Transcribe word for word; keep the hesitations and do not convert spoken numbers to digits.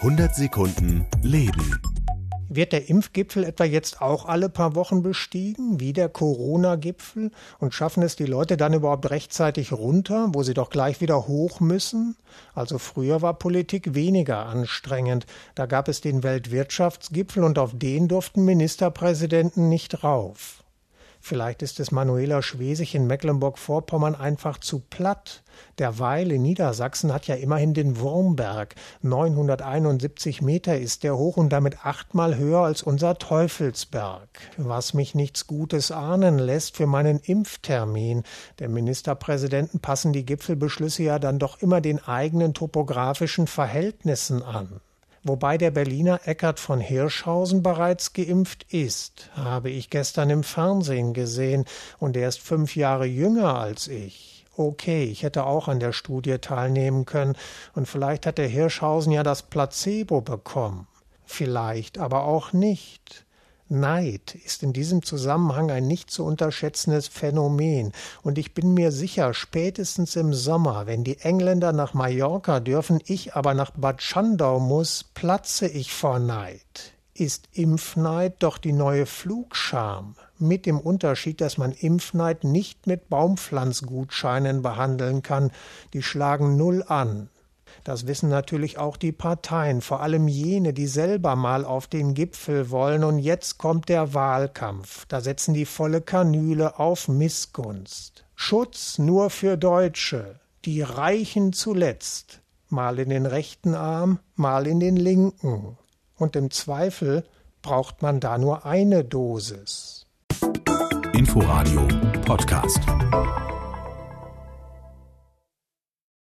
hundert Sekunden Leben. Wird der Impfgipfel etwa jetzt auch alle paar Wochen bestiegen, wie der Corona-Gipfel? Und schaffen es die Leute dann überhaupt rechtzeitig runter, wo sie doch gleich wieder hoch müssen? Also früher war Politik weniger anstrengend. Da gab es den Weltwirtschaftsgipfel und auf den durften Ministerpräsidenten nicht rauf. Vielleicht ist es Manuela Schwesig in Mecklenburg-Vorpommern einfach zu platt. Der Weil in Niedersachsen hat ja immerhin den Wurmberg. neunhunderteinundsiebzig Meter ist der hoch und damit achtmal höher als unser Teufelsberg. Was mich nichts Gutes ahnen lässt für meinen Impftermin. Der Ministerpräsidenten passen die Gipfelbeschlüsse ja dann doch immer den eigenen topografischen Verhältnissen an. Wobei der Berliner Eckart von Hirschhausen bereits geimpft ist, habe ich gestern im Fernsehen gesehen, und er ist fünf Jahre jünger als ich. Okay, ich hätte auch an der Studie teilnehmen können, und vielleicht hat der Hirschhausen ja das Placebo bekommen. Vielleicht aber auch nicht. Neid ist in diesem Zusammenhang ein nicht zu unterschätzendes Phänomen, und ich bin mir sicher, spätestens im Sommer, wenn die Engländer nach Mallorca dürfen, ich aber nach Bad Schandau muss, platze ich vor Neid. Ist Impfneid doch die neue Flugscham, mit dem Unterschied, dass man Impfneid nicht mit Baumpflanzgutscheinen behandeln kann, die schlagen null an. Das wissen natürlich auch die Parteien, vor allem jene, die selber mal auf den Gipfel wollen. Und jetzt kommt der Wahlkampf. Da setzen die volle Kanüle auf Missgunst. Schutz nur für Deutsche, die Reichen zuletzt. Mal in den rechten Arm, mal in den linken. Und im Zweifel braucht man da nur eine Dosis. Inforadio Podcast.